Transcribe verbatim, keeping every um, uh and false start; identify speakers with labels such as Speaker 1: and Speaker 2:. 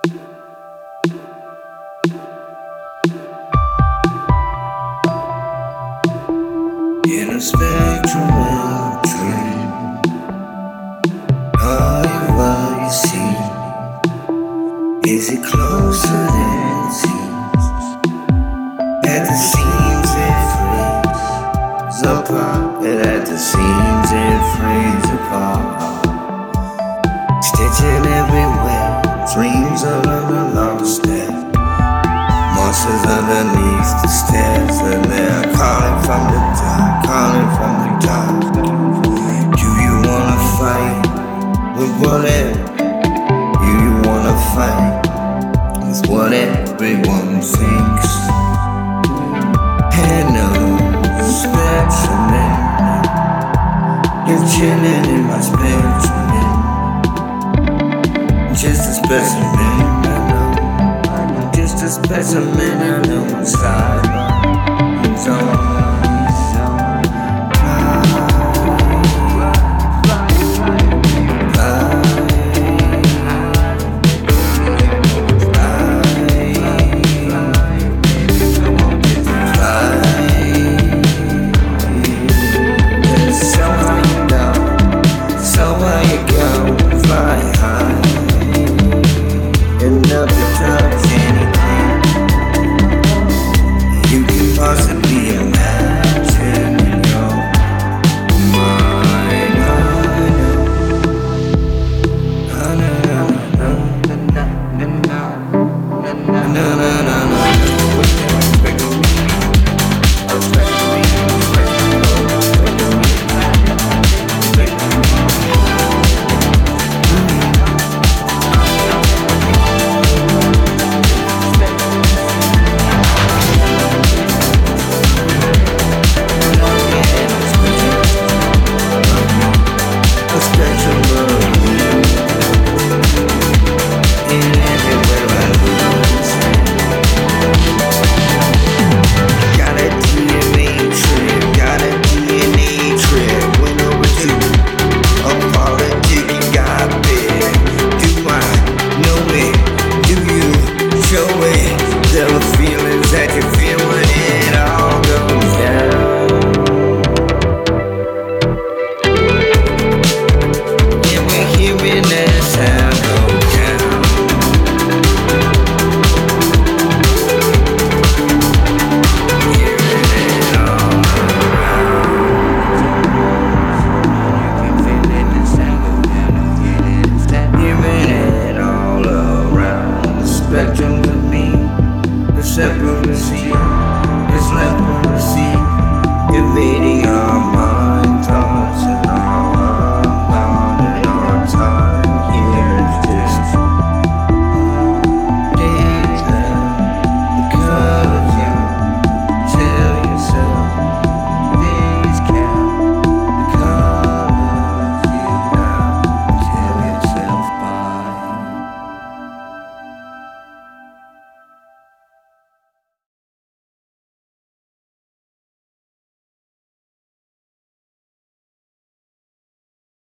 Speaker 1: In a spectrum of dream, are you what you see? Is it closer than it seems? At the seams it frees apart, and at the seams it frees apart. Stitching everywhere, dreams are on the lost step. Monsters underneath the stairs, and they're calling from the top, calling from the top. Do you wanna fight with whatever? Do you wanna fight with what everyone thinks? And no specimen, you're chilling in my spectrum. Just a specimen, I know. Just a specimen, I know inside my zone.